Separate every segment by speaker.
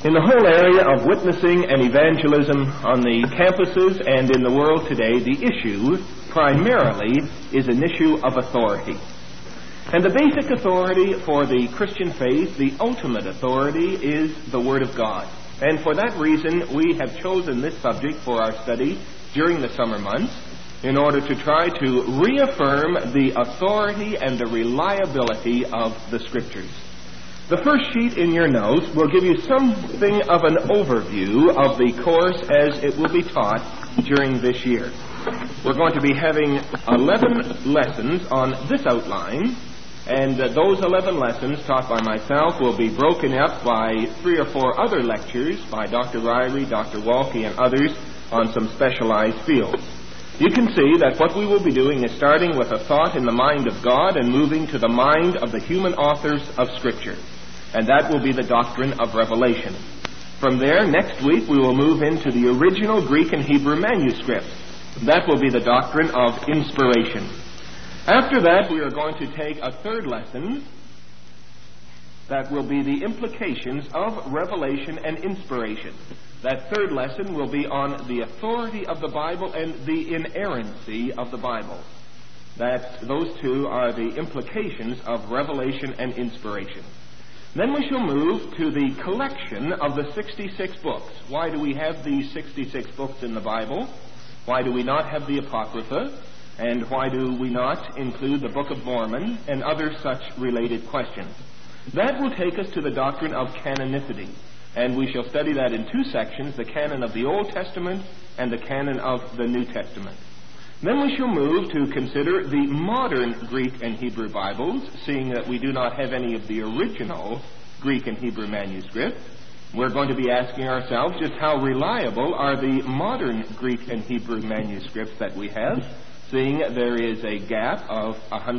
Speaker 1: In the whole area of witnessing and evangelism on the campuses and in the world today, the issue primarily is an issue of authority. And the basic authority for the Christian faith, the ultimate authority, is the Word of God. And for that reason, we have chosen this subject for our study during the summer months in order to try to reaffirm the authority and the reliability of the Scriptures. The first sheet in your notes will give you something of an overview of the course as it will be taught during this year. We're going to be having 11 lessons on this outline, and those 11 lessons taught by myself will be broken up by 3 or 4 other lectures by Dr. Ryrie, Dr. Walke, and others on some specialized fields. You can see that what we will be doing is starting with a thought in the mind of God and moving to the mind of the human authors of Scripture. And that will be the doctrine of revelation. From there, next week, we will move into the original Greek and Hebrew manuscripts. That will be the doctrine of inspiration. After that, we are going to take a third lesson that will be the implications of revelation and inspiration. That third lesson will be on the authority of the Bible and the inerrancy of the Bible. Those two are the implications of revelation and inspiration. Then we shall move to the collection of the 66 books. Why do we have these 66 books in the Bible? Why do we not have the Apocrypha? And why do we not include the Book of Mormon and other such related questions? That will take us to the doctrine of canonicity. And we shall study that in 2 sections, the canon of the Old Testament and the canon of the New Testament. Then we shall move to consider the modern Greek and Hebrew Bibles, seeing that we do not have any of the original Greek and Hebrew manuscripts. We're going to be asking ourselves just how reliable are the modern Greek and Hebrew manuscripts that we have, seeing there is a gap of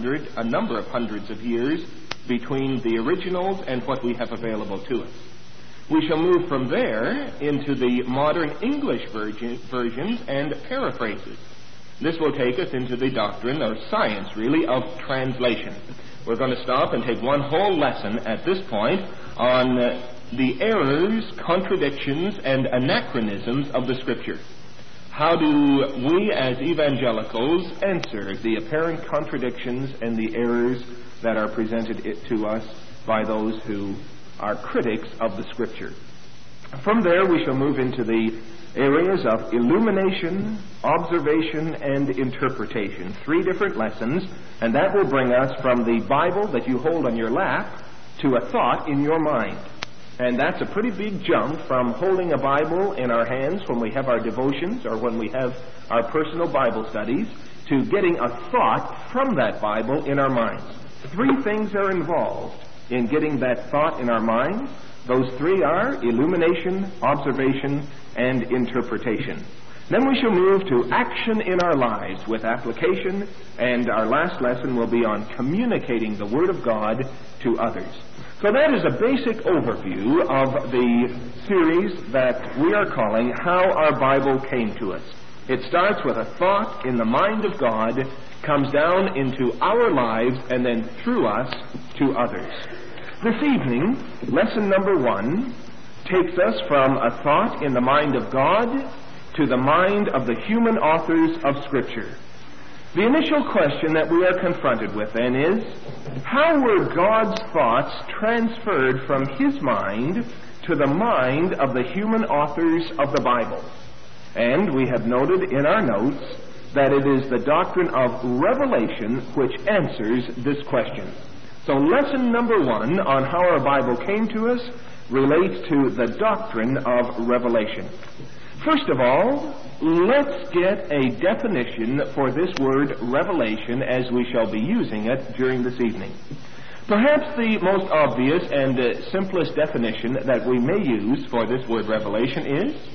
Speaker 1: a number of hundreds of years between the originals and what we have available to us. We shall move from there into the modern English versions and paraphrases. This will take us into the doctrine, or science really, of translation. We're going to stop and take one whole lesson at this point on the errors, contradictions, and anachronisms of the Scripture. How do we as evangelicals answer the apparent contradictions and the errors that are presented to us by those who are critics of the Scripture? From there we shall move into the areas of illumination, observation, and interpretation. 3 different lessons, and that will bring us from the Bible that you hold on your lap to a thought in your mind. And that's a pretty big jump from holding a Bible in our hands when we have our devotions or when we have our personal Bible studies to getting a thought from that Bible in our minds. 3 things are involved in getting that thought in our minds. Those 3 are illumination, observation, and interpretation. Then we shall move to action in our lives with application, and our last lesson will be on communicating the Word of God to others. So that is a basic overview of the series that we are calling How Our Bible Came to Us. It starts with a thought in the mind of God, comes down into our lives, and then through us to others. This evening, lesson number 1 takes us from a thought in the mind of God to the mind of the human authors of Scripture. The initial question that we are confronted with then is, how were God's thoughts transferred from His mind to the mind of the human authors of the Bible? And we have noted in our notes that it is the doctrine of revelation which answers this question. So lesson number 1 on how our Bible came to us relates to the doctrine of revelation. First of all, let's get a definition for this word revelation as we shall be using it during this evening. Perhaps the most obvious and simplest definition that we may use for this word revelation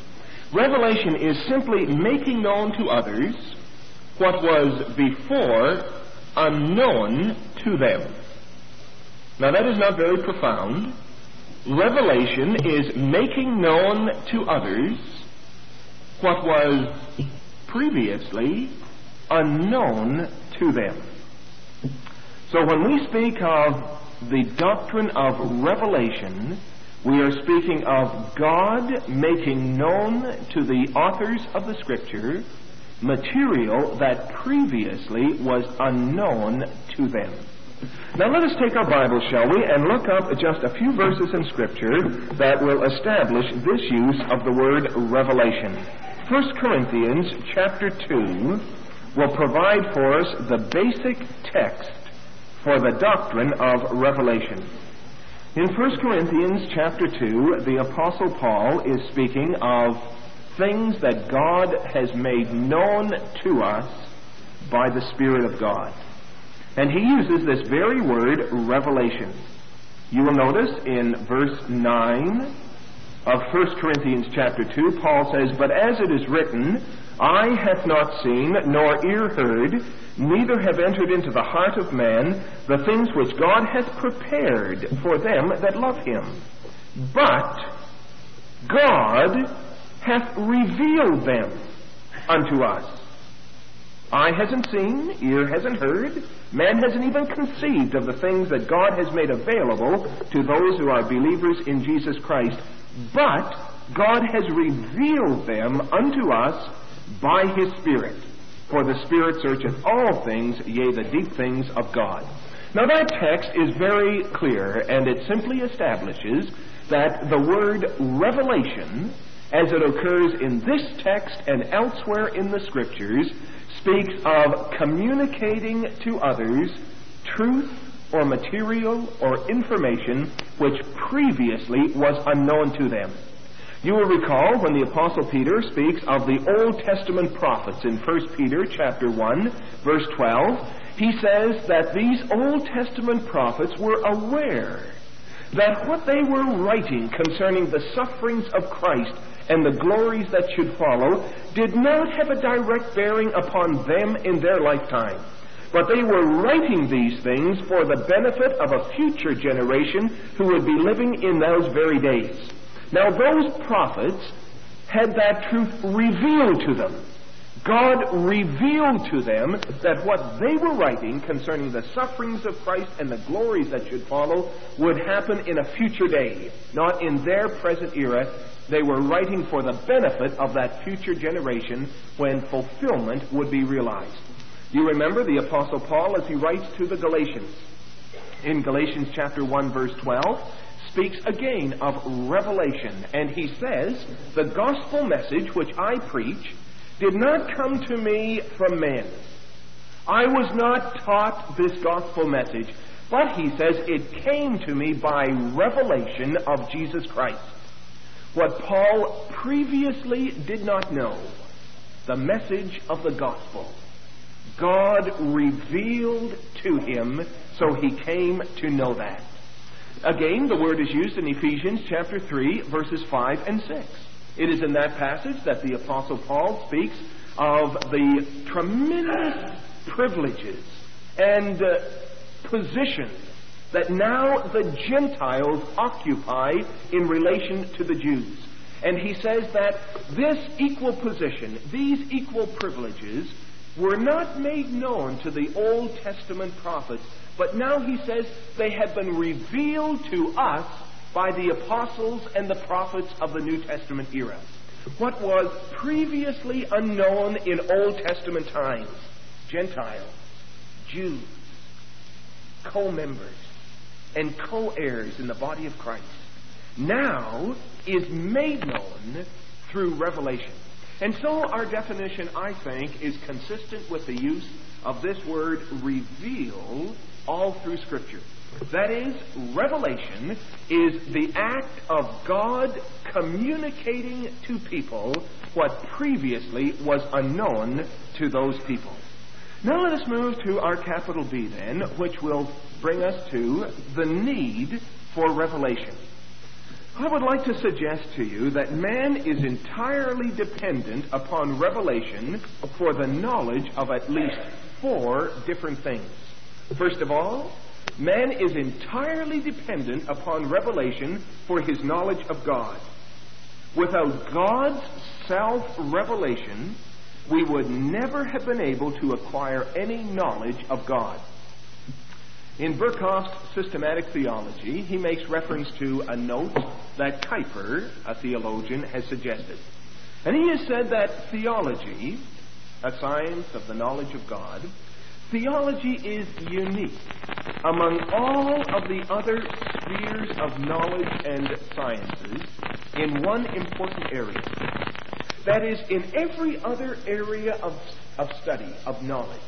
Speaker 1: is simply making known to others what was before unknown to them. Now that is not very profound. Revelation is making known to others what was previously unknown to them. So when we speak of the doctrine of revelation, We are speaking of God making known to the authors of the Scripture material that previously was unknown to them. Now let us take our Bible, shall we, and look up just a few verses in Scripture that will establish this use of the word revelation. 1 Corinthians chapter 2 will provide for us the basic text for the doctrine of revelation. In 1 Corinthians chapter 2, the Apostle Paul is speaking of things that God has made known to us by the Spirit of God. And he uses this very word, revelation. You will notice in verse 9 of 1 Corinthians chapter 2, Paul says, "But as it is written, eye hath not seen, nor ear heard, neither have entered into the heart of man the things which God hath prepared for them that love him. But God hath revealed them unto us." Eye hasn't seen, ear hasn't heard, man hasn't even conceived of the things that God has made available to those who are believers in Jesus Christ. But God has revealed them unto us by his Spirit. For the Spirit searcheth all things, yea, the deep things of God. Now that text is very clear, and it simply establishes that the word revelation, as it occurs in this text and elsewhere in the Scriptures, speaks of communicating to others truth or material or information which previously was unknown to them. You will recall when the Apostle Peter speaks of the Old Testament prophets in 1 Peter chapter 1, verse 12, he says that these Old Testament prophets were aware that what they were writing concerning the sufferings of Christ and the glories that should follow did not have a direct bearing upon them in their lifetime. But they were writing these things for the benefit of a future generation who would be living in those very days. Now those prophets had that truth revealed to them. God revealed to them that what they were writing concerning the sufferings of Christ and the glories that should follow would happen in a future day, not in their present era. They were writing for the benefit of that future generation when fulfillment would be realized. You remember the Apostle Paul, as he writes to the Galatians, in Galatians chapter 1, verse 12, speaks again of revelation. And he says, "The gospel message which I preach did not come to me from men. I was not taught this gospel message, but," he says, "it came to me by revelation of Jesus Christ." What Paul previously did not know, the message of the gospel, God revealed to him, so he came to know that. Again, the word is used in Ephesians chapter 3, verses 5 and 6. It is in that passage that the Apostle Paul speaks of the tremendous privileges and position that now the Gentiles occupy in relation to the Jews. And he says that this equal position, these equal privileges, were not made known to the Old Testament prophets, but now he says they have been revealed to us by the apostles and the prophets of the New Testament era. What was previously unknown in Old Testament times, Gentiles, Jews, co-members, and co-heirs in the body of Christ, now is made known through revelation. And so our definition, I think, is consistent with the use of this word reveal all through Scripture. That is, revelation is the act of God communicating to people what previously was unknown to those people. Now let us move to our capital B then, which will bring us to the need for revelation. I would like to suggest to you that man is entirely dependent upon revelation for the knowledge of at least 4 different things. First of all, man is entirely dependent upon revelation for his knowledge of God. Without God's self-revelation, we would never have been able to acquire any knowledge of God. In Berkhoff's systematic theology, he makes reference to a note that Kuyper, a theologian, has suggested. And he has said that theology, a science of the knowledge of God, theology is unique among all of the other spheres of knowledge and sciences in one important area. That is, in every other area of study, of knowledge,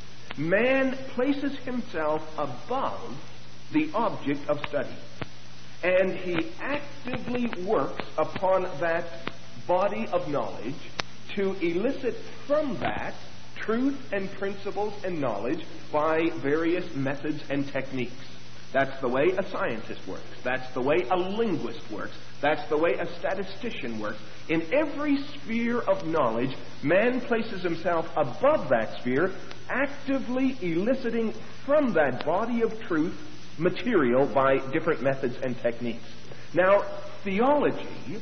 Speaker 1: man places himself above the object of study, and he actively works upon that body of knowledge to elicit from that truth and principles and knowledge by various methods and techniques. That's the way a scientist works. That's the way a linguist works. That's the way a statistician works. In every sphere of knowledge, man places himself above that sphere, actively eliciting from that body of truth material by different methods and techniques. Now, theology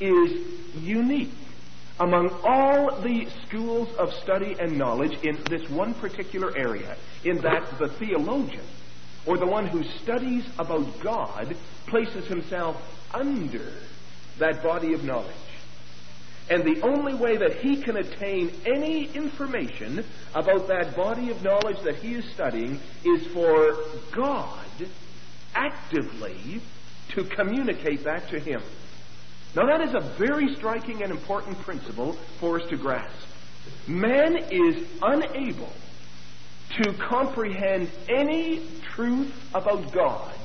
Speaker 1: is unique among all the schools of study and knowledge in this one particular area, in that the theologian, or the one who studies about God, places himself under that body of knowledge. And the only way that he can attain any information about that body of knowledge that he is studying is for God actively to communicate that to him. Now that is a very striking and important principle for us to grasp. Man is unable to comprehend any truth about God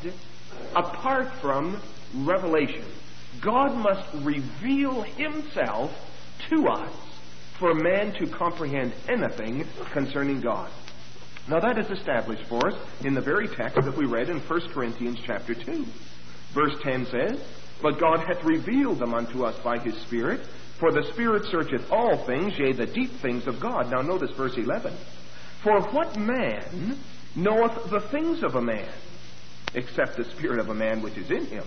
Speaker 1: apart from revelation. God must reveal himself to us for man to comprehend anything concerning God. Now that is established for us in the very text that we read in 1 Corinthians chapter 2. Verse 10 says, "But God hath revealed them unto us by his Spirit, for the Spirit searcheth all things, yea, the deep things of God." Now notice verse 11. "For what man knoweth the things of a man, except the spirit of a man which is in him?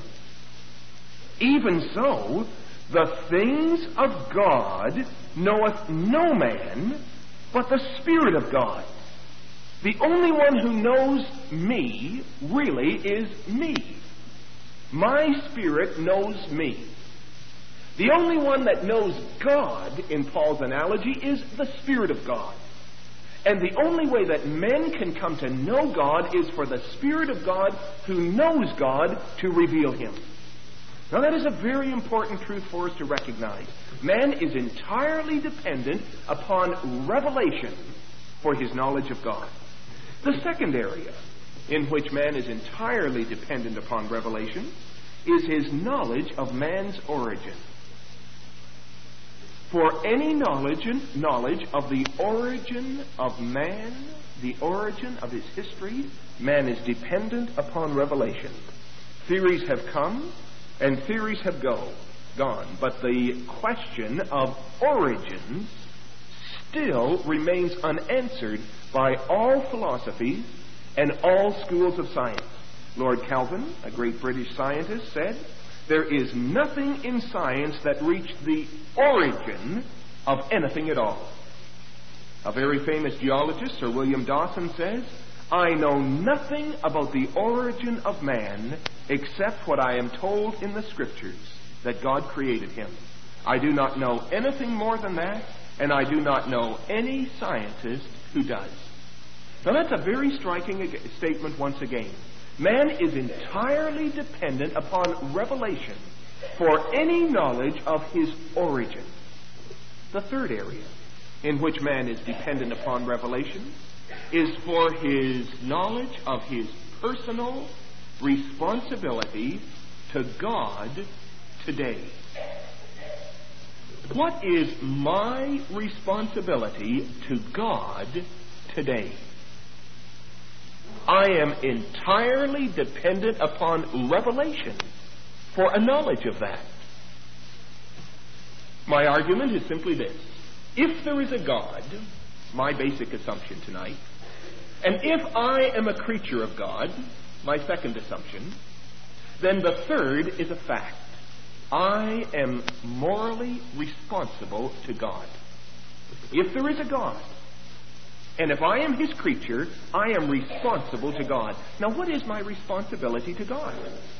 Speaker 1: Even so, the things of God knoweth no man, but the Spirit of God." The only one who knows me, really, is me. My spirit knows me. The only one that knows God, in Paul's analogy, is the Spirit of God. And the only way that men can come to know God is for the Spirit of God who knows God to reveal him. Now that is a very important truth for us to recognize. Man is entirely dependent upon revelation for his knowledge of God. The second area in which man is entirely dependent upon revelation is his knowledge of man's origin. For any knowledge of the origin of man, the origin of his history, man is dependent upon revelation. Theories have come and theories have gone, but the question of origins still remains unanswered by all philosophies and all schools of science. Lord Kelvin, a great British scientist, said, "There is nothing in science that reached the origin of anything at all." A very famous geologist, Sir William Dawson, says, "I know nothing about the origin of man except what I am told in the Scriptures, that God created him. I do not know anything more than that, and I do not know any scientist who does." Now that's a very striking statement once again. Man is entirely dependent upon revelation for any knowledge of his origin. The third area in which man is dependent upon revelation is for his knowledge of his personal responsibility to God today. What is my responsibility to God today? I am entirely dependent upon revelation for a knowledge of that. My argument is simply this. If there is a God, my basic assumption tonight, and if I am a creature of God, my second assumption, then the third is a fact. I am morally responsible to God. If there is a God, And if I am his creature, I am responsible to God. Now, what is my responsibility to God?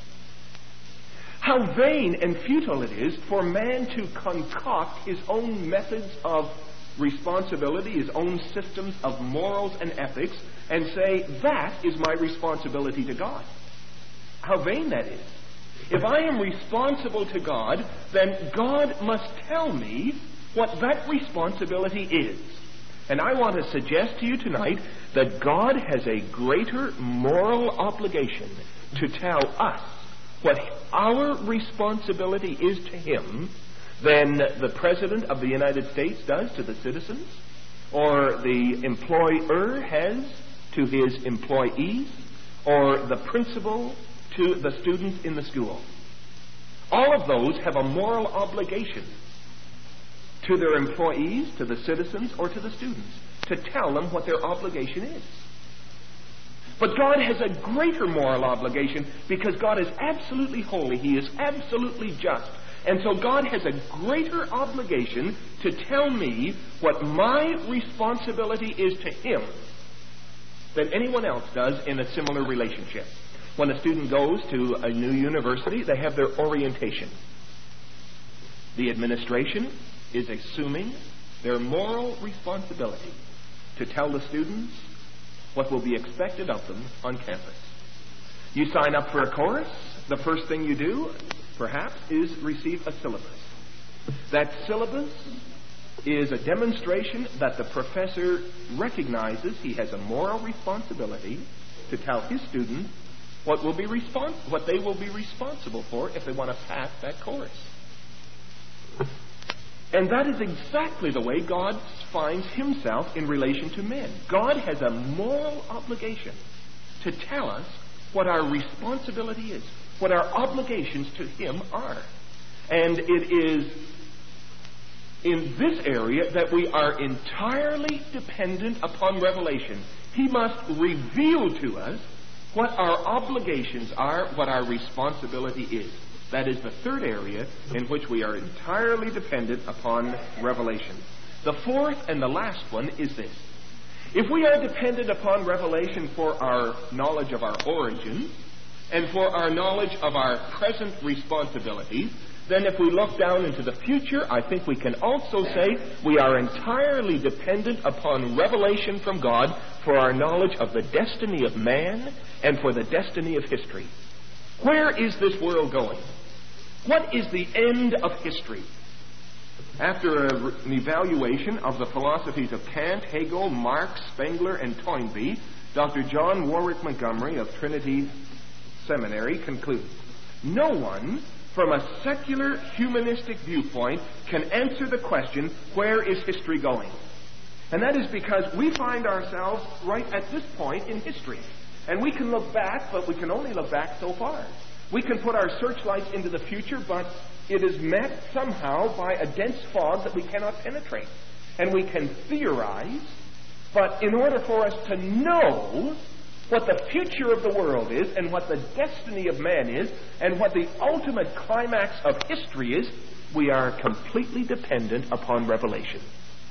Speaker 1: How vain and futile it is for man to concoct his own methods of responsibility, his own systems of morals and ethics, and say, that is my responsibility to God. How vain that is. If I am responsible to God, then God must tell me what that responsibility is. And I want to suggest to you tonight that God has a greater moral obligation to tell us what our responsibility is to him than the President of the United States does to the citizens, or the employer has to his employees, or the principal to the students in the school. All of those have a moral obligation to their employees, to the citizens, or to the students, to tell them what their obligation is. But God has a greater moral obligation because God is absolutely holy. He is absolutely just. And so God has a greater obligation to tell me what my responsibility is to him than anyone else does in a similar relationship. When a student goes to a new university, they have their orientation. The administration is assuming their moral responsibility to tell the students what will be expected of them on campus. You sign up for a course. The first thing you do, perhaps, is receive a syllabus. That syllabus is a demonstration that the professor recognizes he has a moral responsibility to tell his students what they will be responsible for if they want to pass that course. And that is exactly the way God finds himself in relation to men. God has a moral obligation to tell us what our responsibility is, what our obligations to him are. And it is in this area that we are entirely dependent upon revelation. He must reveal to us what our obligations are, what our responsibility is. That is the third area in which we are entirely dependent upon revelation. The fourth and the last one is this. If we are dependent upon revelation for our knowledge of our origins and for our knowledge of our present responsibilities, then if we look down into the future, I think we can also say we are entirely dependent upon revelation from God for our knowledge of the destiny of man and for the destiny of history. Where is this world going? What is the end of history? After an evaluation of the philosophies of Kant, Hegel, Marx, Spengler, and Toynbee, Dr. John Warwick Montgomery of Trinity Seminary concludes, no one from a secular humanistic viewpoint can answer the question, where is history going? And that is because we find ourselves right at this point in history. And we can look back, but we can only look back so far. We can put our searchlights into the future, but it is met somehow by a dense fog that we cannot penetrate. And we can theorize, but in order for us to know what the future of the world is and what the destiny of man is and what the ultimate climax of history is, we are completely dependent upon revelation.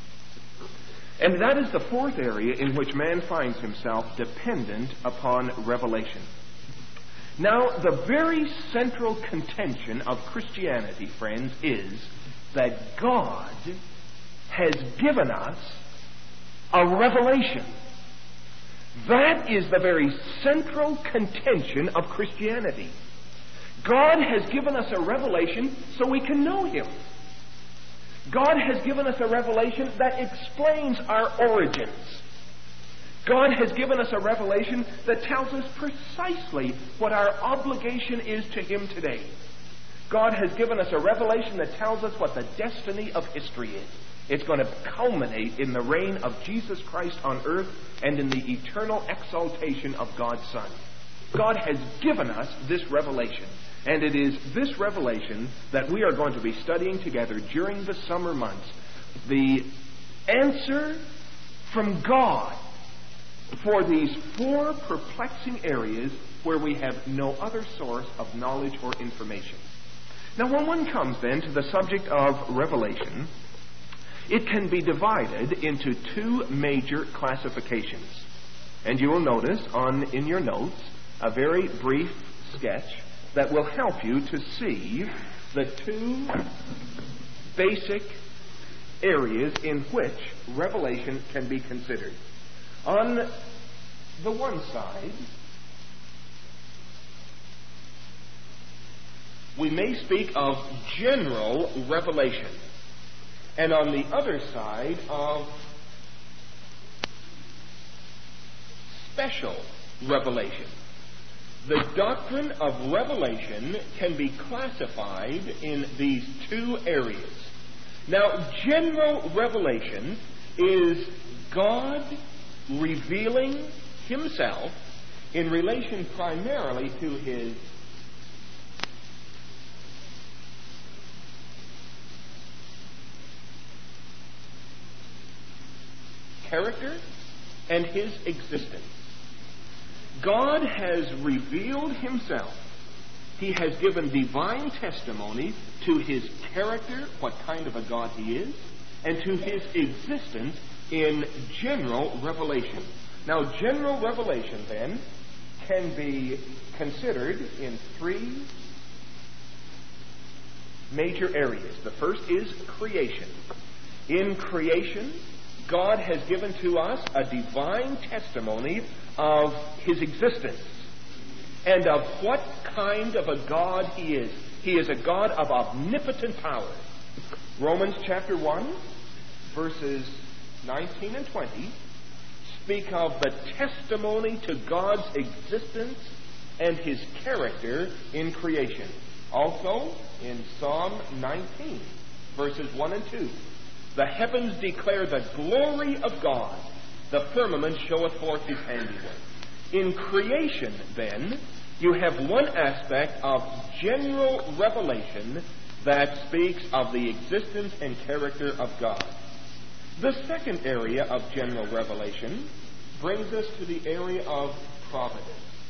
Speaker 1: And that is the fourth area in which man finds himself dependent upon revelation. Now, the very central contention of Christianity, friends, is that God has given us a revelation. That is the very central contention of Christianity. God has given us a revelation so we can know him. God has given us a revelation that explains our origins. God has given us a revelation that tells us precisely what our obligation is to him today. God has given us a revelation that tells us what the destiny of history is. It's going to culminate in the reign of Jesus Christ on earth and in the eternal exaltation of God's Son. God has given us this revelation. And it is this revelation that we are going to be studying together during the summer months. The answer from God for these four perplexing areas where we have no other source of knowledge or information. Now, when one comes then to the subject of revelation, it can be divided into two major classifications. And you will notice in your notes a very brief sketch that will help you to see the two basic areas in which revelation can be considered. On the one side, we may speak of general revelation, and on the other side of special revelation. The doctrine of revelation can be classified in these two areas. Now, general revelation is God revealing himself in relation primarily to his character and his existence. God has revealed himself. He has given divine testimony to his character, what kind of a God he is, and to his existence in general revelation. Now, general revelation, then, can be considered in three major areas. The first is creation. In creation, God has given to us a divine testimony of his existence and of what kind of a God he is. He is a God of omnipotent power. Romans chapter 1, verses 19 and 20 speak of the testimony to God's existence and his character in creation. Also, in Psalm 19, verses 1 and 2, the heavens declare the glory of God. The firmament showeth forth his handiwork. In creation, then, you have one aspect of general revelation that speaks of the existence and character of God. The second area of general revelation brings us to the area of providence.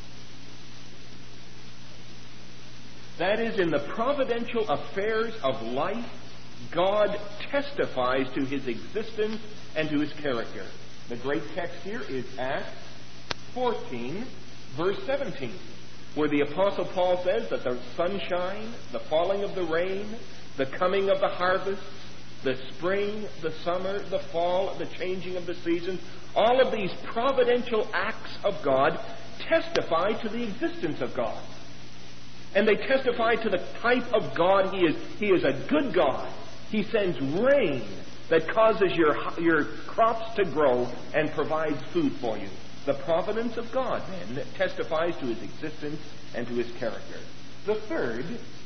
Speaker 1: That is, in the providential affairs of life, God testifies to his existence and to his character. The great text here is Acts 14, verse 17, where the Apostle Paul says that the sunshine, the falling of the rain, the coming of the harvest, the spring, the summer, the fall, the changing of the seasons, all of these providential acts of God testify to the existence of God. And they testify to the type of God he is. He is a good God. He sends rain that causes your crops to grow and provides food for you. The providence of God, then, testifies to his existence and to his character. The third,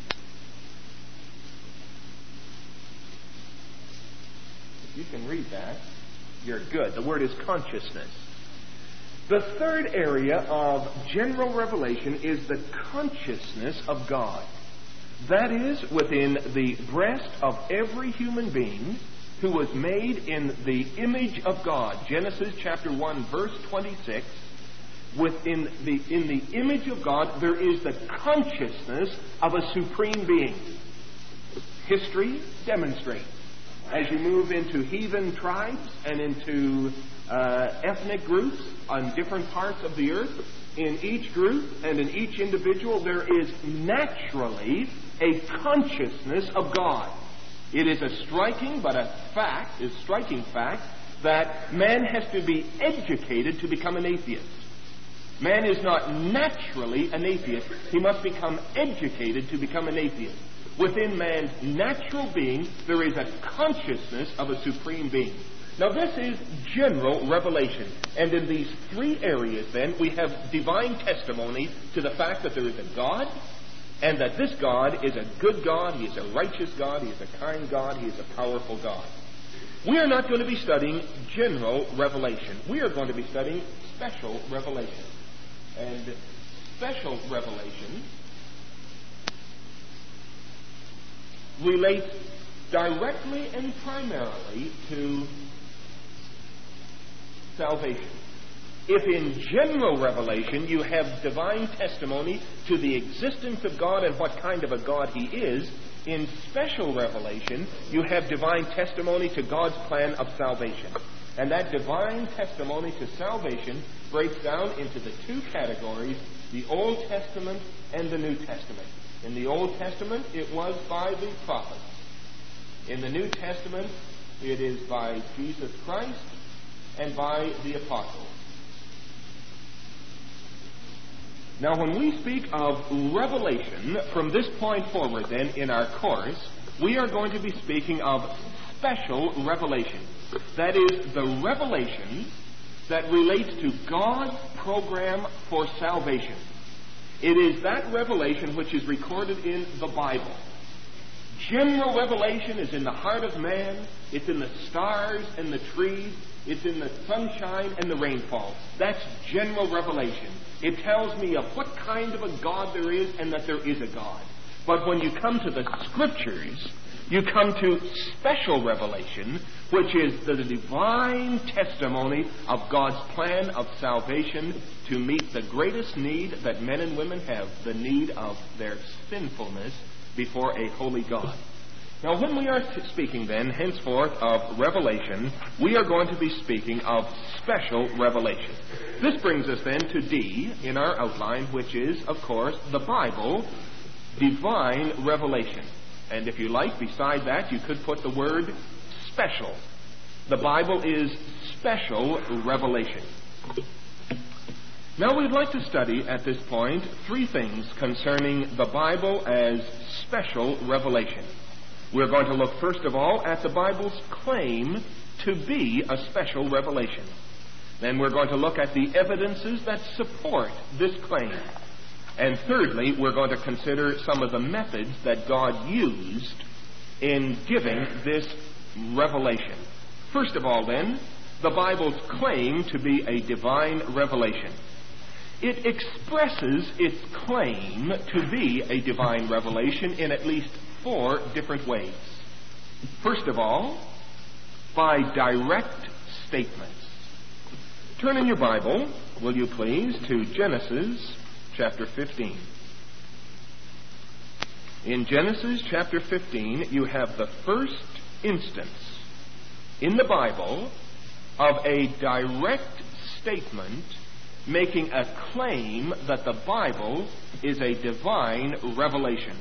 Speaker 1: if you can read that, you're good. The word is consciousness. The third area of general revelation is the consciousness of God. That is, within the breast of every human being who was made in the image of God. Genesis chapter 1, verse 26. In the image of God, there is the consciousness of a supreme being. History demonstrates. As you move into heathen tribes and into ethnic groups on different parts of the earth, in each group and in each individual, there is naturally a consciousness of God. It is a striking fact that man has to be educated to become an atheist. Man is not naturally an atheist. He must become educated to become an atheist. Within man's natural being, there is a consciousness of a supreme being. Now, this is general revelation. And in these three areas, then, we have divine testimony to the fact that there is a God, and that this God is a good God, he is a righteous God, he is a kind God, he is a powerful God. We are not going to be studying general revelation. We are going to be studying special revelation. And special revelation relates directly and primarily to salvation. If in general revelation you have divine testimony to the existence of God and what kind of a God he is, in special revelation, you have divine testimony to God's plan of salvation. And that divine testimony to salvation breaks down into the two categories, the Old Testament and the New Testament. In the Old Testament, it was by the prophets. In the New Testament, it is by Jesus Christ and by the apostles. Now, when we speak of revelation, from this point forward then in our course, we are going to be speaking of special revelation. That is, the revelation that relates to God's program for salvation. It is that revelation which is recorded in the Bible. General revelation is in the heart of man. It's in the stars and the trees. It's in the sunshine and the rainfall. That's general revelation. It tells me of what kind of a God there is and that there is a God. But when you come to the Scriptures, you come to special revelation, which is the divine testimony of God's plan of salvation to meet the greatest need that men and women have, the need of their sinfulness before a holy God. Now, when we are speaking then, henceforth, of revelation, we are going to be speaking of special revelation. This brings us then to D in our outline, which is, of course, the Bible, divine revelation. And if you like, beside that, you could put the word special. The Bible is special revelation. Now we'd like to study at this point three things concerning the Bible as special revelation. We're going to look first of all at the Bible's claim to be a special revelation. Then we're going to look at the evidences that support this claim. And thirdly, we're going to consider some of the methods that God used in giving this revelation. First of all, then, the Bible's claim to be a divine revelation. It expresses its claim to be a divine revelation in at least four different ways. First of all, by direct statements. Turn in your Bible, will you please, to Genesis chapter 15. In Genesis chapter 15, you have the first instance in the Bible of a direct statement making a claim that the Bible is a divine revelation.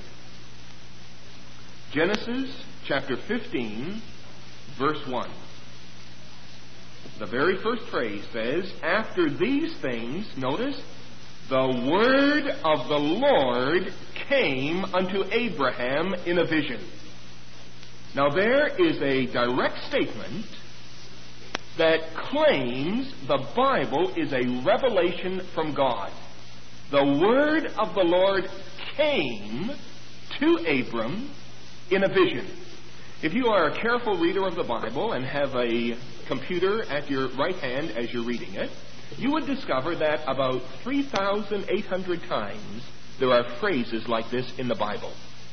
Speaker 1: Genesis chapter 15, verse 1. The very first phrase says, after these things, notice, the word of the Lord came unto Abraham in a vision. Now there is a direct statement that claims the Bible is a revelation from God. The word of the Lord came to Abram in a vision. If you are a careful reader of the Bible and have a computer at your right hand as you're reading it, you would discover that about 3,800 times there are phrases like this in the Bible.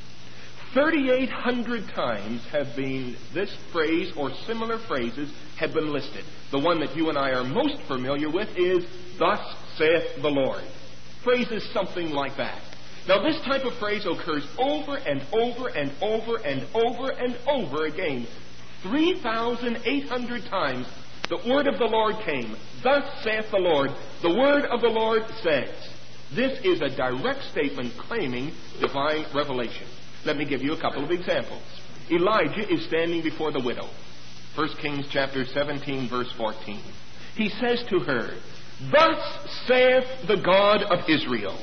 Speaker 1: 3,800 times have been this phrase or similar phrases have been listed. The one that you and I are most familiar with is, thus saith the Lord. Phrases something like that. Now this type of phrase occurs over and over and over and over and over again. 3,800 times the word of the Lord came. Thus saith the Lord. The word of the Lord says. This is a direct statement claiming divine revelation. Let me give you a couple of examples. Elijah is standing before the widow. 1 Kings chapter 17, verse 14. He says to her, thus saith the God of Israel,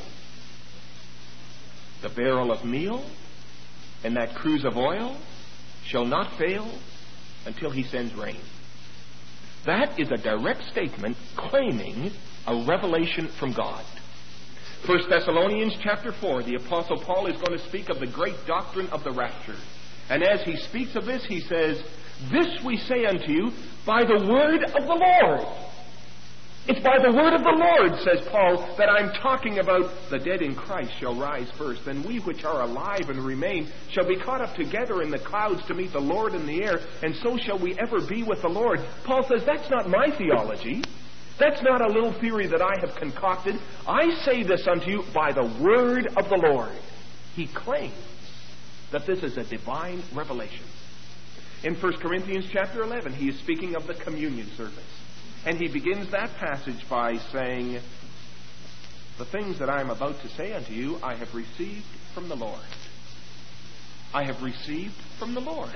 Speaker 1: the barrel of meal and that cruse of oil shall not fail until he sends rain. That is a direct statement claiming a revelation from God. 1 Thessalonians chapter 4, the Apostle Paul is going to speak of the great doctrine of the rapture. And as he speaks of this, he says, this we say unto you by the word of the Lord. It's by the word of the Lord, says Paul, that I'm talking about. The dead in Christ shall rise first, then we which are alive and remain shall be caught up together in the clouds to meet the Lord in the air, and so shall we ever be with the Lord. Paul says, that's not my theology. That's not a little theory that I have concocted. I say this unto you by the word of the Lord. He claims that this is a divine revelation. In 1 Corinthians chapter 11, he is speaking of the communion service. And he begins that passage by saying, "The things that I am about to say unto you, I have received from the Lord." I have received from the Lord.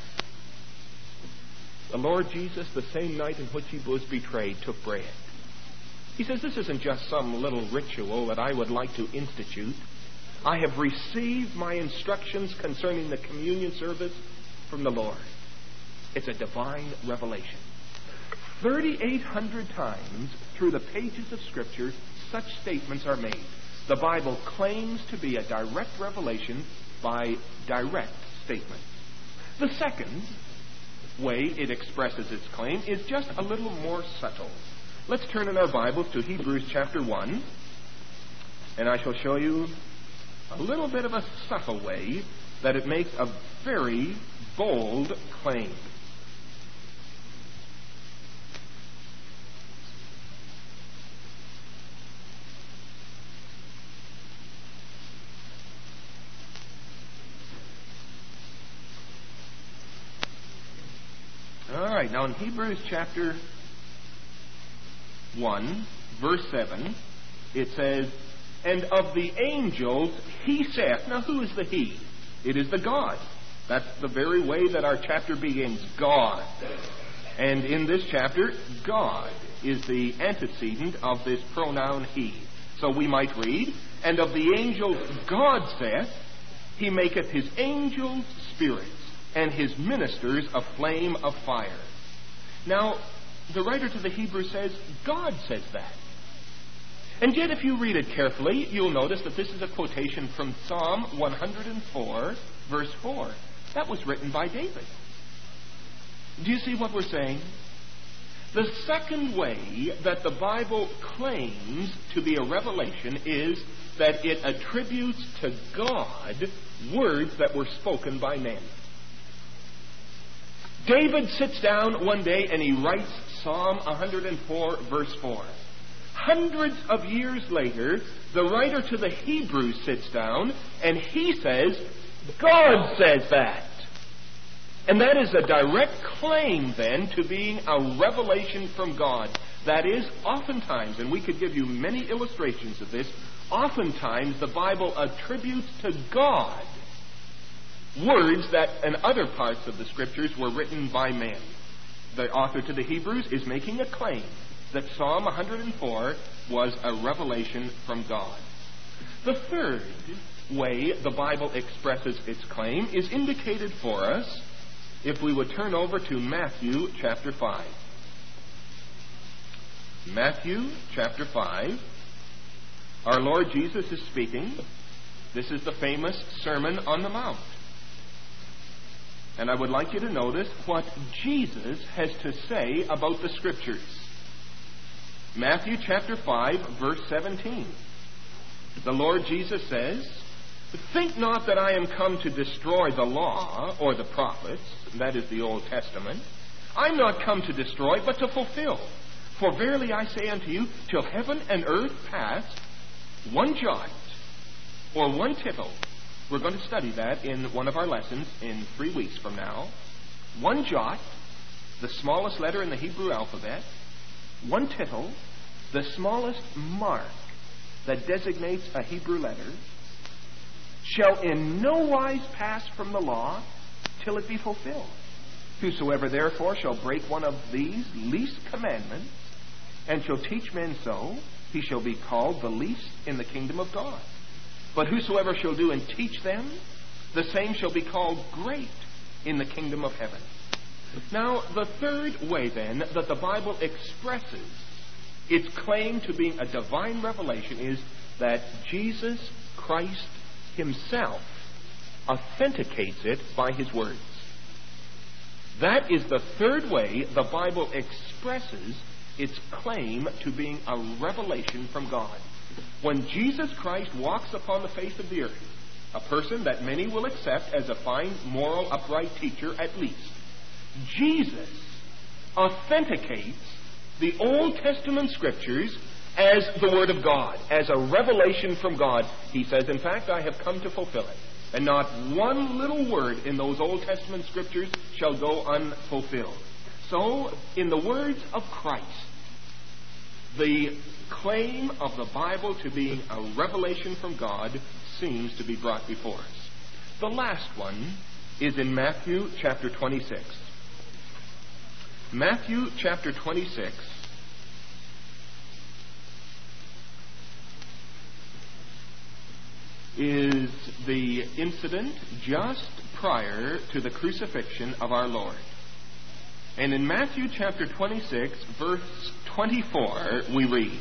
Speaker 1: The Lord Jesus, the same night in which he was betrayed, took bread. He says, this isn't just some little ritual that I would like to institute. I have received my instructions concerning the communion service from the Lord. It's a divine revelation. 3,800 times through the pages of Scripture, such statements are made. The Bible claims to be a direct revelation by direct statements. The second way it expresses its claim is just a little more subtle. Let's turn in our Bibles to Hebrews chapter 1, and I shall show you a little bit of a subtle way that it makes a very bold claim. All right, now in Hebrews chapter 1, verse 7, it says, "And of the angels he saith." Now who is the he? It is the God. That's the very way that our chapter begins, God. And in this chapter, God is the antecedent of this pronoun he. So we might read, "And of the angels God saith, he maketh his angels spirits, and his ministers a flame of fire." Now, the writer to the Hebrews says, God says that. And yet, if you read it carefully, you'll notice that this is a quotation from Psalm 104, verse 4. That was written by David. Do you see what we're saying? The second way that the Bible claims to be a revelation is that it attributes to God words that were spoken by men. David sits down one day and he writes Psalm 104, verse 4. Hundreds of years later, the writer to the Hebrews sits down and he says, God says that. And that is a direct claim then to being a revelation from God. That is, oftentimes, and we could give you many illustrations of this, oftentimes the Bible attributes to God words that in other parts of the Scriptures were written by men. The author to the Hebrews is making a claim that Psalm 104 was a revelation from God. The third way the Bible expresses its claim is indicated for us if we would turn over to Matthew chapter 5. Matthew chapter 5. Our Lord Jesus is speaking. This is the famous Sermon on the Mount. And I would like you to notice what Jesus has to say about the Scriptures. Matthew chapter 5, verse 17. The Lord Jesus says, "Think not that I am come to destroy the law or the prophets," that is the Old Testament. "I'm not come to destroy, but to fulfill. For verily I say unto you, till heaven and earth pass, one jot or one tittle." We're going to study that in one of our lessons in 3 weeks from now. One jot, the smallest letter in the Hebrew alphabet, one tittle, the smallest mark that designates a Hebrew letter, shall in no wise pass from the law till it be fulfilled. Whosoever therefore shall break one of these least commandments, and shall teach men so, he shall be called the least in the kingdom of God. But whosoever shall do and teach them, the same shall be called great in the kingdom of heaven. Now, the third way, then, that the Bible expresses its claim to being a divine revelation is that Jesus Christ himself authenticates it by his words. That is the third way the Bible expresses its claim to being a revelation from God. When Jesus Christ walks upon the face of the earth, a person that many will accept as a fine, moral, upright teacher at least, Jesus authenticates the Old Testament Scriptures as the Word of God, as a revelation from God. He says, in fact, I have come to fulfill it. And not one little word in those Old Testament scriptures shall go unfulfilled. So, in the words of Christ, the claim of the Bible to being a revelation from God seems to be brought before us. The last one is in Matthew chapter 26. Matthew chapter 26 is the incident just prior to the crucifixion of our Lord. And in Matthew chapter 26, verse 24, we read,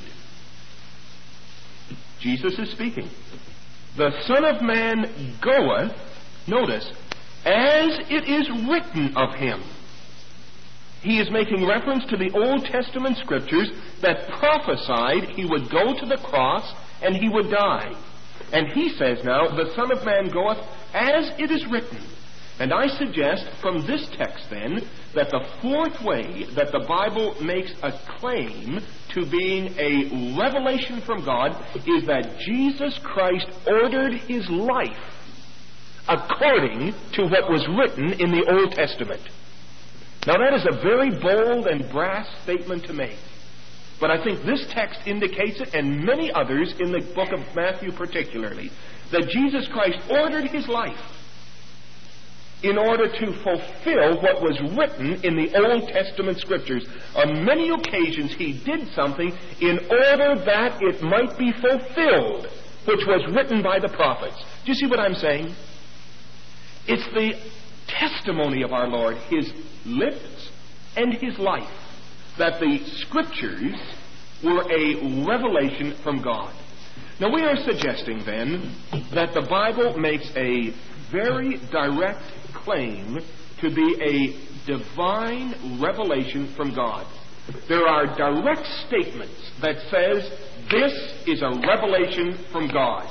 Speaker 1: Jesus is speaking. The Son of Man goeth, notice, as it is written of him. He is making reference to the Old Testament scriptures that prophesied he would go to the cross and he would die. And he says now, the Son of Man goeth as it is written. And I suggest from this text then that the fourth way that the Bible makes a claim to being a revelation from God is that Jesus Christ ordered his life according to what was written in the Old Testament. Now that is a very bold and brass statement to make. But I think this text indicates it, and many others in the book of Matthew particularly, that Jesus Christ ordered his life in order to fulfill what was written in the Old Testament scriptures. On many occasions he did something in order that it might be fulfilled, which was written by the prophets. Do you see what I'm saying? It's the testimony of our Lord, his lips and his life, that the scriptures were a revelation from God. Now we are suggesting then that the Bible makes a very direct claim to be a divine revelation from God. There are direct statements that says this is a revelation from God.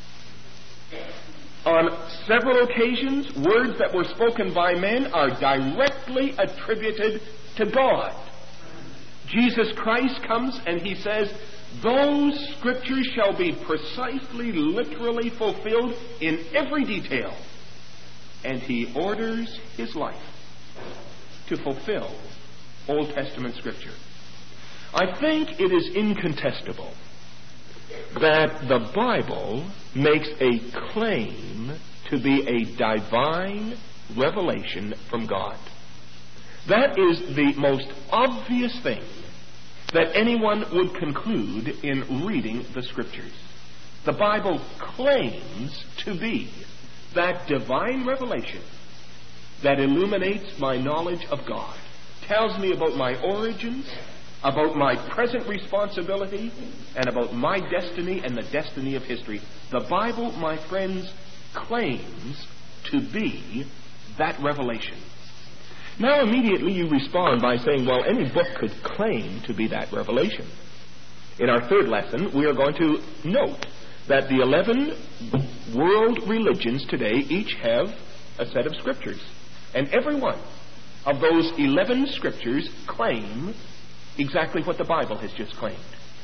Speaker 1: On several occasions, words that were spoken by men are directly attributed to God. Jesus Christ comes and he says, those scriptures shall be precisely, literally fulfilled in every detail. And he orders his life to fulfill Old Testament scripture. I think it is incontestable that the Bible makes a claim to be a divine revelation from God. That is the most obvious thing that anyone would conclude in reading the scriptures. The Bible claims to be that divine revelation that illuminates my knowledge of God, tells me about my origins, about my present responsibility, and about my destiny and the destiny of history. The Bible, my friends, claims to be that revelation. Now immediately you respond by saying, well, any book could claim to be that revelation. In our third lesson, we are going to note that the 11 world religions today each have a set of scriptures. And every one of those 11 scriptures claim exactly what the Bible has just claimed.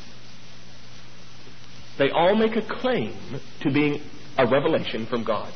Speaker 1: They all make a claim to being a revelation from God.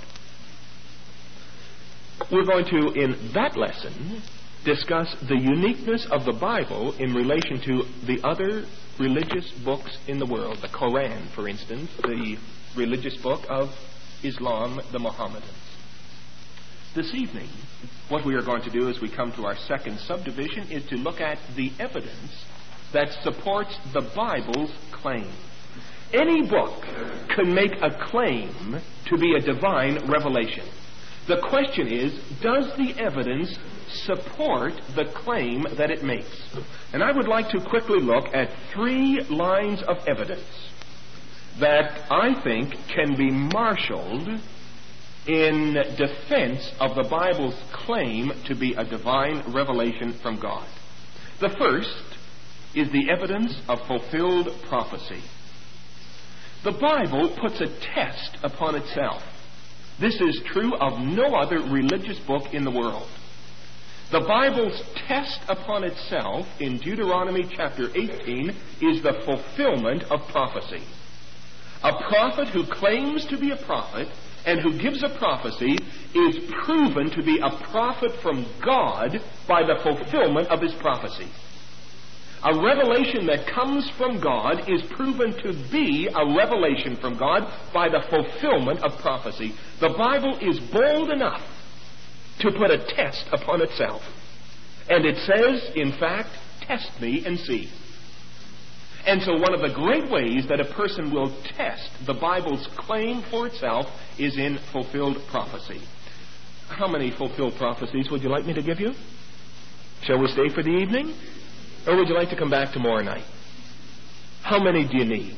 Speaker 1: We're going to, in that lesson, discuss the uniqueness of the Bible in relation to the other religious books in the world. The Koran, for instance, the religious book of Islam, the Mohammedans. This evening, what we are going to do as we come to our second subdivision is to look at the evidence that supports the Bible's claim. Any book can make a claim to be a divine revelation. The question is, does the evidence support the claim that it makes? And I would like to quickly look at 3 lines of evidence that I think can be marshaled in defense of the Bible's claim to be a divine revelation from God. The first is the evidence of fulfilled prophecy. The Bible puts a test upon itself. This is true of no other religious book in the world. The Bible's test upon itself in Deuteronomy chapter 18 is the fulfillment of prophecy. A prophet who claims to be a prophet and who gives a prophecy is proven to be a prophet from God by the fulfillment of his prophecy. A revelation that comes from God is proven to be a revelation from God by the fulfillment of prophecy. The Bible is bold enough to put a test upon itself. And it says, in fact, test me and see. And so one of the great ways that a person will test the Bible's claim for itself is in fulfilled prophecy. How many fulfilled prophecies would you like me to give you? Shall we stay for the evening? Or would you like to come back tomorrow night? How many do you need?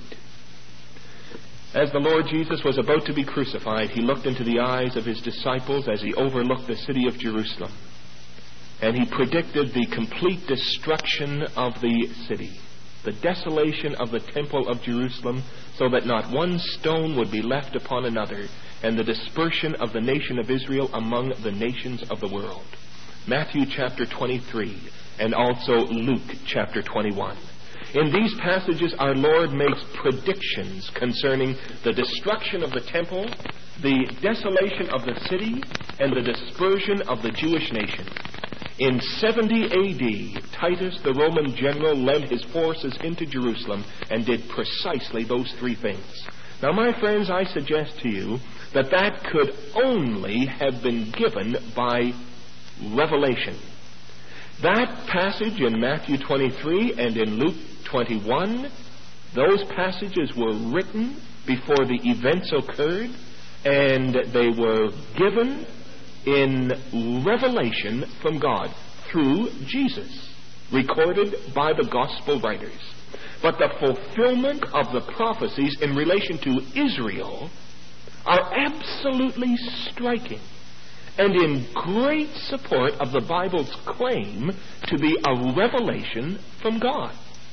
Speaker 1: As the Lord Jesus was about to be crucified, he looked into the eyes of his disciples as he overlooked the city of Jerusalem. And he predicted the complete destruction of the city, the desolation of the temple of Jerusalem, so that not one stone would be left upon another, and the dispersion of the nation of Israel among the nations of the world. Matthew chapter 23, and also Luke chapter 21. In these passages, our Lord makes predictions concerning the destruction of the temple, the desolation of the city, and the dispersion of the Jewish nation. In 70 A.D., Titus, the Roman general, led his forces into Jerusalem and did precisely those three things. Now, my friends, I suggest to you that that could only have been given by revelation. That passage in Matthew 23 and in Luke 21, those passages were written before the events occurred, and they were given in revelation from God through Jesus, recorded by the gospel writers. But the fulfillment of the prophecies in relation to Israel are absolutely striking and in great support of the Bible's claim to be a revelation from God.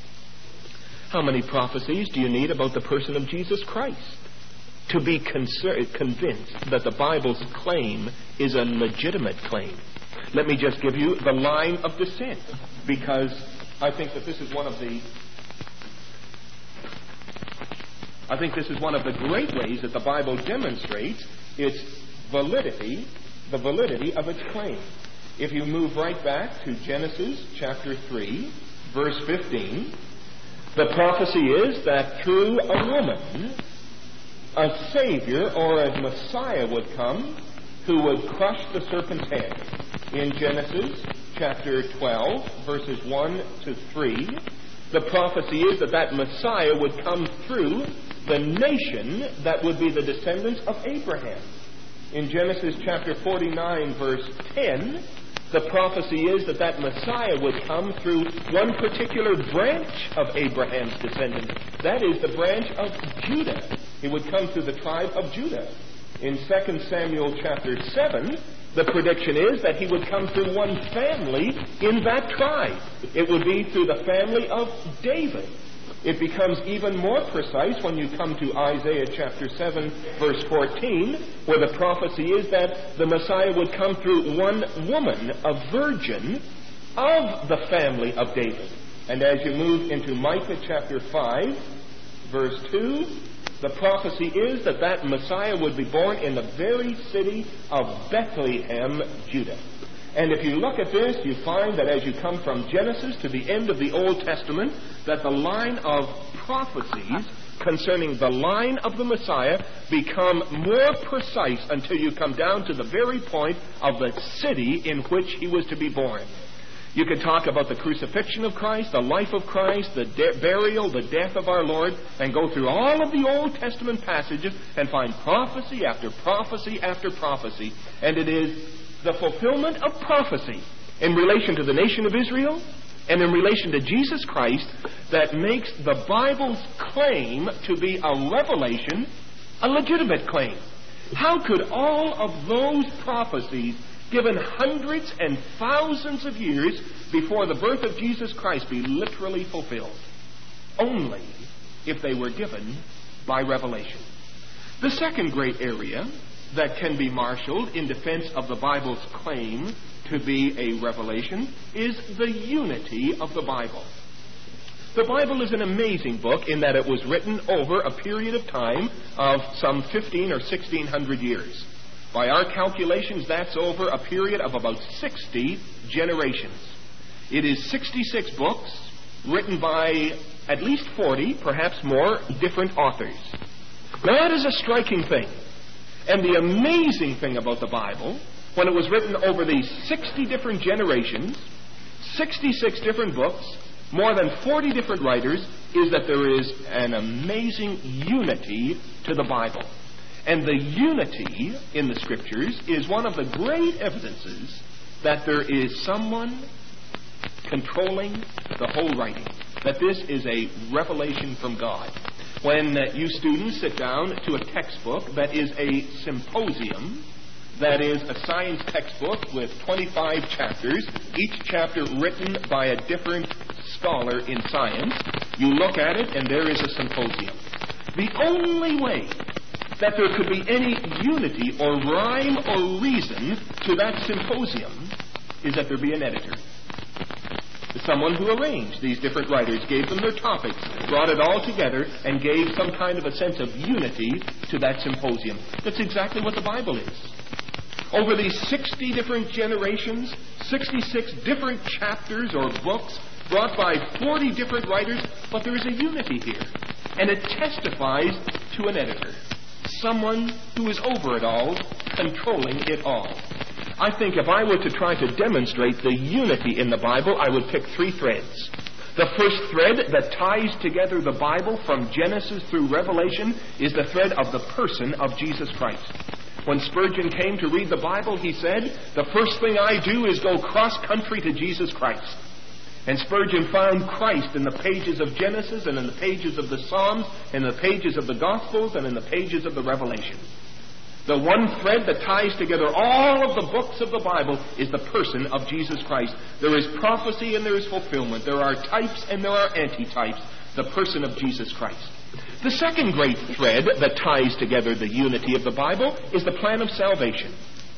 Speaker 1: How many prophecies do you need about the person of Jesus Christ to be convinced that the Bible's claim is a legitimate claim? Let me just give you the line of descent, because I think this is one of the great ways that the Bible demonstrates its validity, the validity of its claim. If you move right back to Genesis chapter 3, verse 15, the prophecy is that through a woman, a Savior or a Messiah would come who would crush the serpent's head. In Genesis chapter 12, verses 1 to 3, the prophecy is that Messiah would come through the nation that would be the descendants of Abraham. In Genesis chapter 49, verse 10, the prophecy is that Messiah would come through one particular branch of Abraham's descendants. That is the branch of Judah. He would come through the tribe of Judah. In 2 Samuel chapter 7, the prediction is that he would come through one family in that tribe. It would be through the family of David. It becomes even more precise when you come to Isaiah chapter 7, verse 14, where the prophecy is that the Messiah would come through one woman, a virgin of the family of David. And as you move into Micah chapter 5, verse 2, the prophecy is that Messiah would be born in the very city of Bethlehem, Judah. And if you look at this, you find that as you come from Genesis to the end of the Old Testament, that the line of prophecies concerning the line of the Messiah become more precise until you come down to the very point of the city in which he was to be born. You could talk about the crucifixion of Christ, the life of Christ, the burial, the death of our Lord, and go through all of the Old Testament passages and find prophecy after prophecy after prophecy. And it is the fulfillment of prophecy in relation to the nation of Israel and in relation to Jesus Christ that makes the Bible's claim to be a revelation a legitimate claim. How could all of those prophecies given hundreds and thousands of years before the birth of Jesus Christ be literally fulfilled? Only if they were given by revelation. The second great area that can be marshaled in defense of the Bible's claim to be a revelation is the unity of the Bible. The Bible is an amazing book in that it was written over a period of time of some 15 or 1600 years. By our calculations, that's over a period of about 60 generations. It is 66 books written by at least 40, perhaps more, different authors. Now, that is a striking thing. And the amazing thing about the Bible, when it was written over these 60 different generations, 66 different books, more than 40 different writers, is that there is an amazing unity to the Bible. And the unity in the Scriptures is one of the great evidences that there is someone controlling the whole writing, that this is a revelation from God. When you students sit down to a textbook that is a symposium, that is a science textbook with 25 chapters, each chapter written by a different scholar in science, you look at it and there is a symposium. The only way that there could be any unity or rhyme or reason to that symposium is that there be an editor. Someone who arranged these different writers, gave them their topics, brought it all together, and gave some kind of a sense of unity to that symposium. That's exactly what the Bible is. Over these 60 different generations, 66 different chapters or books, brought by 40 different writers, but there is a unity here. And it testifies to an editor. Someone who is over it all, controlling it all. I think if I were to try to demonstrate the unity in the Bible, I would pick three threads. The first thread that ties together the Bible from Genesis through Revelation is the thread of the person of Jesus Christ. When Spurgeon came to read the Bible, he said, "The first thing I do is go cross-country to Jesus Christ." And Spurgeon found Christ in the pages of Genesis and in the pages of the Psalms, in the pages of the Gospels, and in the pages of the Revelation. The one thread that ties together all of the books of the Bible is the person of Jesus Christ. There is prophecy and there is fulfillment. There are types and there are antitypes. The person of Jesus Christ. The second great thread that ties together the unity of the Bible is the plan of salvation.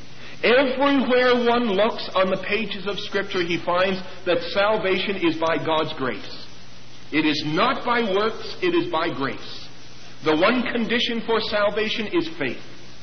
Speaker 1: Everywhere one looks on the pages of Scripture, he finds that salvation is by God's grace. It is not by works, it is by grace. The one condition for salvation is faith.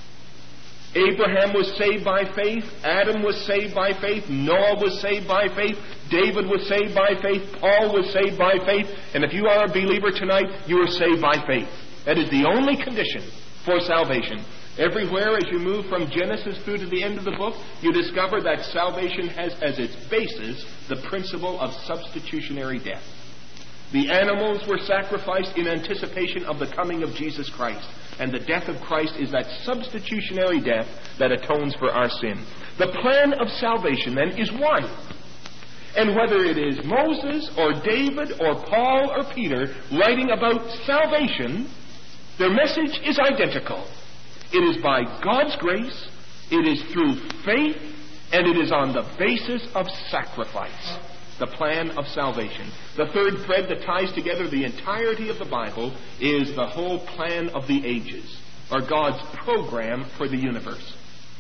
Speaker 1: Abraham was saved by faith, Adam was saved by faith, Noah was saved by faith, David was saved by faith, Paul was saved by faith, and if you are a believer tonight, you are saved by faith. That is the only condition for salvation. Everywhere as you move from Genesis through to the end of the book, you discover that salvation has as its basis the principle of substitutionary death. The animals were sacrificed in anticipation of the coming of Jesus Christ. And the death of Christ is that substitutionary death that atones for our sin. The plan of salvation, then, is one. And whether it is Moses or David or Paul or Peter writing about salvation, their message is identical. It is by God's grace, it is through faith, and it is on the basis of sacrifice. The plan of salvation. The third thread that ties together the entirety of the Bible is the whole plan of the ages, or God's program for the universe.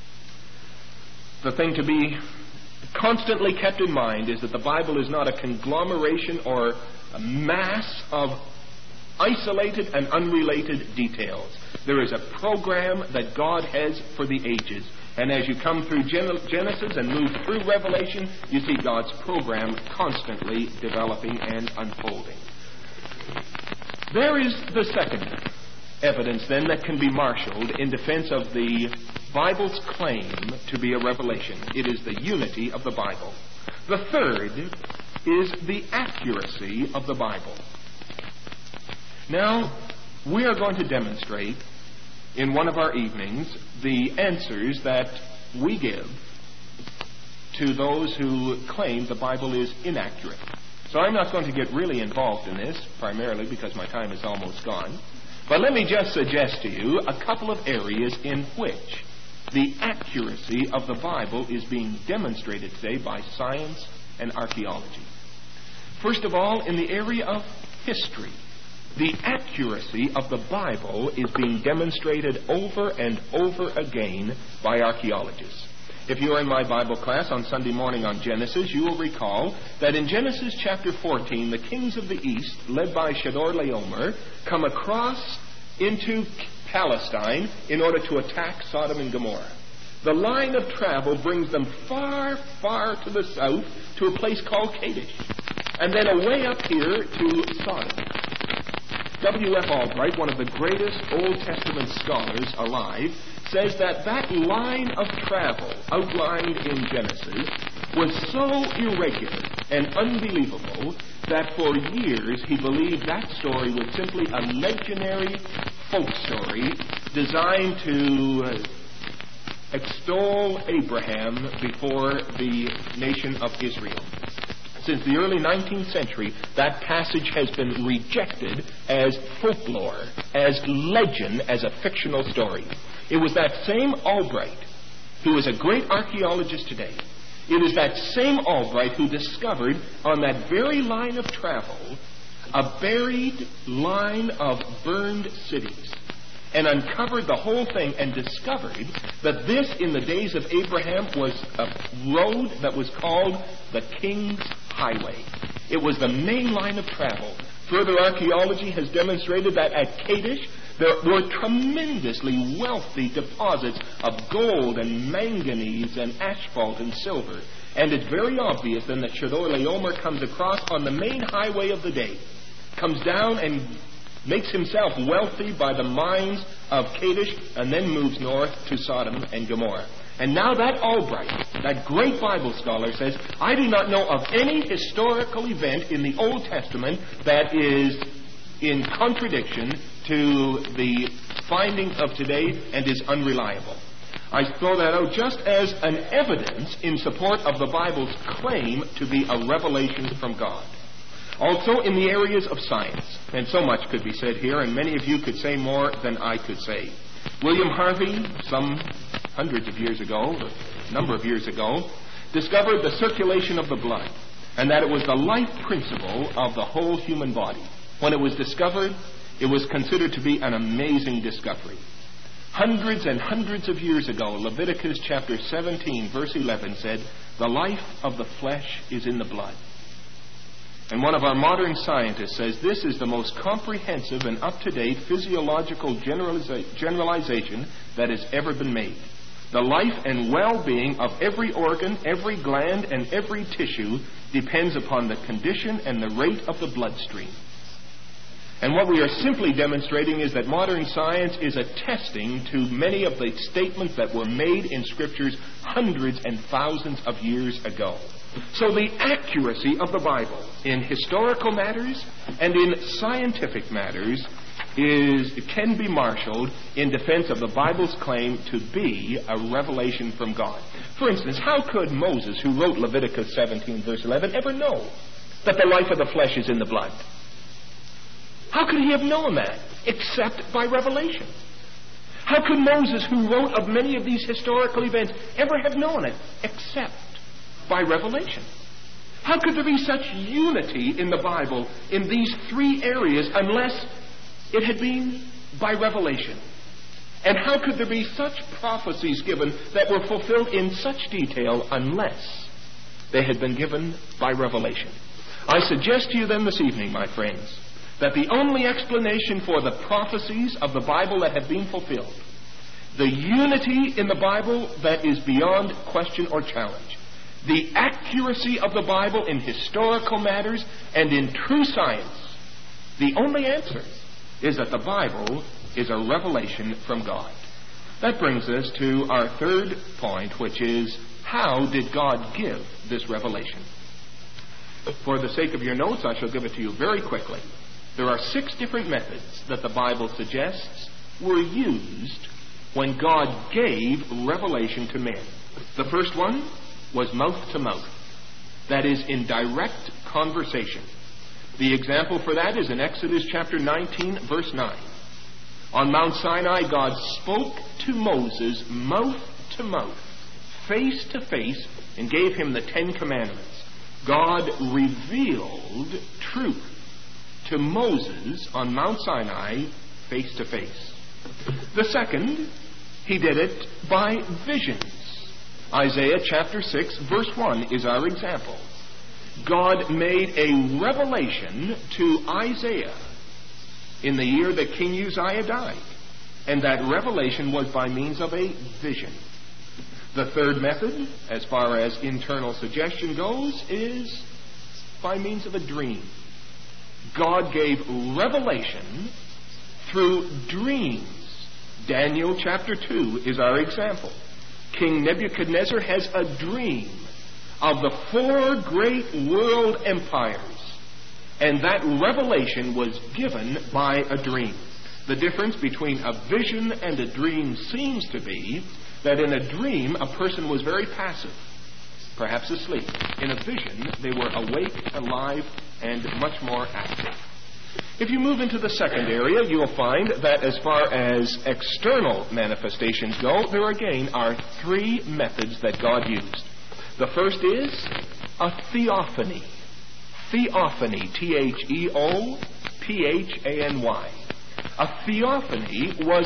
Speaker 1: The thing to be constantly kept in mind is that the Bible is not a conglomeration or a mass of isolated and unrelated details. There is a program that God has for the ages. And as you come through Genesis and move through Revelation, you see God's program constantly developing and unfolding. There is the second evidence, then, that can be marshaled in defense of the Bible's claim to be a revelation. It is the unity of the Bible. The third is the accuracy of the Bible. Now, we are going to demonstrate in one of our evenings the answers that we give to those who claim the Bible is inaccurate. So I'm not going to get really involved in this, primarily because my time is almost gone. But let me just suggest to you a couple of areas in which the accuracy of the Bible is being demonstrated today by science and archaeology. First of all, in the area of history, the accuracy of the Bible is being demonstrated over and over again by archaeologists. If you are in my Bible class on Sunday morning on Genesis, you will recall that in Genesis chapter 14, the kings of the east, led by Chedorlaomer, come across into Palestine in order to attack Sodom and Gomorrah. The line of travel brings them far, far to the south to a place called Kadesh, and then away up here to Sodom. W.F. Albright, one of the greatest Old Testament scholars alive, says that that line of travel outlined in Genesis was so irregular and unbelievable that for years he believed that story was simply a legendary folk story designed to extol Abraham before the nation of Israel. Since the early 19th century, that passage has been rejected as folklore, as legend, as a fictional story. It was that same Albright, who is a great archaeologist today, it is that same Albright who discovered on that very line of travel a buried line of burned cities, and uncovered the whole thing and discovered that this, in the days of Abraham, was a road that was called the King's Highway. It was the main line of travel. Further archaeology has demonstrated that at Kadesh there were tremendously wealthy deposits of gold and manganese and asphalt and silver. And it's very obvious then that Chedorlaomer comes across on the main highway of the day, comes down and makes himself wealthy by the mines of Kadesh, and then moves north to Sodom and Gomorrah. And now that Albright, that great Bible scholar, says, I do not know of any historical event in the Old Testament that is in contradiction to the findings of today and is unreliable. I throw that out just as an evidence in support of the Bible's claim to be a revelation from God. Also in the areas of science, and so much could be said here, and many of you could say more than I could say. William Harvey, some hundreds of years ago, a number of years ago, discovered the circulation of the blood, and that it was the life principle of the whole human body. When it was discovered, it was considered to be an amazing discovery. Hundreds and hundreds of years ago, Leviticus chapter 17, verse 11 said, the life of the flesh is in the blood. And one of our modern scientists says this is the most comprehensive and up-to-date physiological generalization that has ever been made. The life and well-being of every organ, every gland, and every tissue depends upon the condition and the rate of the bloodstream. And what we are simply demonstrating is that modern science is attesting to many of the statements that were made in Scriptures hundreds and thousands of years ago. So the accuracy of the Bible in historical matters and in scientific matters can be marshaled in defense of the Bible's claim to be a revelation from God. For instance, how could Moses, who wrote Leviticus 17, verse 11, ever know that the life of the flesh is in the blood? How could he have known that except by revelation? How could Moses, who wrote of many of these historical events, ever have known it except by revelation? How could there be such unity in the Bible in these three areas unless it had been by revelation? And how could there be such prophecies given that were fulfilled in such detail unless they had been given by revelation? I suggest to you then this evening, my friends, that the only explanation for the prophecies of the Bible that have been fulfilled, the unity in the Bible that is beyond question or challenge, the accuracy of the Bible in historical matters and in true science, the only answer is that the Bible is a revelation from God. That brings us to our third point, which is, how did God give this revelation? For the sake of your notes, I shall give it to you very quickly. There are 6 different methods that the Bible suggests were used when God gave revelation to men. The first one was mouth to mouth. That is, in direct conversation. The example for that is in Exodus chapter 19, verse 9. On Mount Sinai, God spoke to Moses mouth to mouth, face to face, and gave him the 10 Commandments. God revealed truth to Moses on Mount Sinai, face to face. The second, he did it by visions. Isaiah chapter 6, verse 1 is our example. God made a revelation to Isaiah in the year that King Uzziah died. And that revelation was by means of a vision. The third method, as far as internal suggestion goes, is by means of a dream. God gave revelation through dreams. Daniel chapter 2 is our example. King Nebuchadnezzar has a dream of the 4 great world empires, and that revelation was given by a dream. The difference between a vision and a dream seems to be that in a dream a person was very passive, perhaps asleep. In a vision they were awake, alive, and much more active. If you move into the second area, you'll find that as far as external manifestations go, there again are 3 methods that God used. The first is a theophany. Theophany, Theophany. A theophany was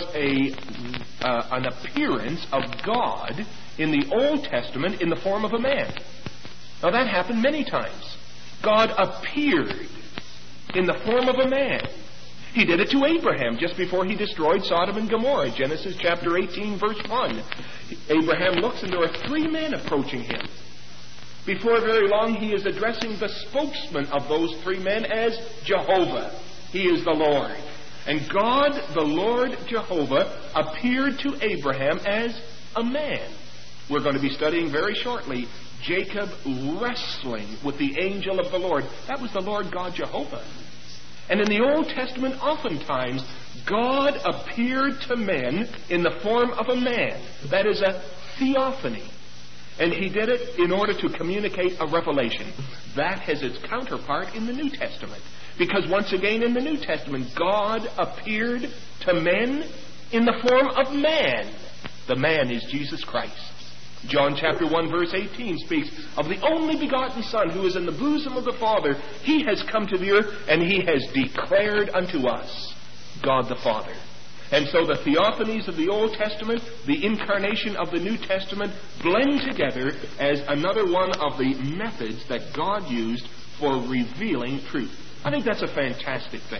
Speaker 1: an appearance of God in the Old Testament in the form of a man. Now that happened many times. God appeared in the form of a man. He did it to Abraham just before he destroyed Sodom and Gomorrah. Genesis chapter 18, verse 1. Abraham looks and there are 3 men approaching him. Before very long he is addressing the spokesman of those 3 men as Jehovah. He is the Lord. And God, the Lord Jehovah, appeared to Abraham as a man. We're going to be studying very shortly Jacob wrestling with the angel of the Lord. That was the Lord God Jehovah. And in the Old Testament, oftentimes, God appeared to men in the form of a man. That is a theophany. And he did it in order to communicate a revelation. That has its counterpart in the New Testament. Because once again in the New Testament, God appeared to men in the form of man. The man is Jesus Christ. John chapter 1 verse 18 speaks of the only begotten Son who is in the bosom of the Father. He has come to the earth and he has declared unto us God the Father. And so the theophanies of the Old Testament, the incarnation of the New Testament, blend together as another one of the methods that God used for revealing truth. I think that's a fantastic thing.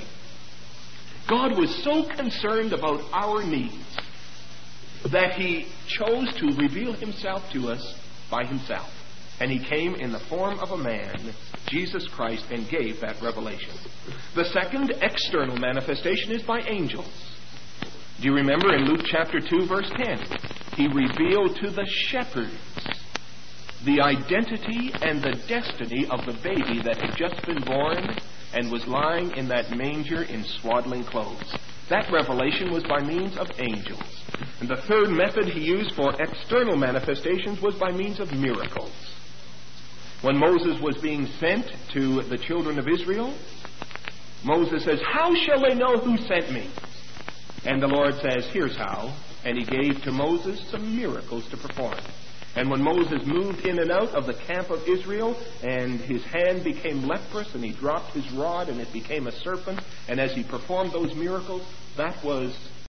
Speaker 1: God was so concerned about our needs that he chose to reveal himself to us by himself. And he came in the form of a man, Jesus Christ, and gave that revelation. The second external manifestation is by angels. Do you remember in Luke chapter 2 verse 10? He revealed to the shepherds the identity and the destiny of the baby that had just been born and was lying in that manger in swaddling clothes. That revelation was by means of angels. And the third method he used for external manifestations was by means of miracles. When Moses was being sent to the children of Israel, Moses says, "How shall they know who sent me?" And the Lord says, "Here's how." And he gave to Moses some miracles to perform. And when Moses moved in and out of the camp of Israel, and his hand became leprous, and he dropped his rod, and it became a serpent, and as he performed those miracles, that was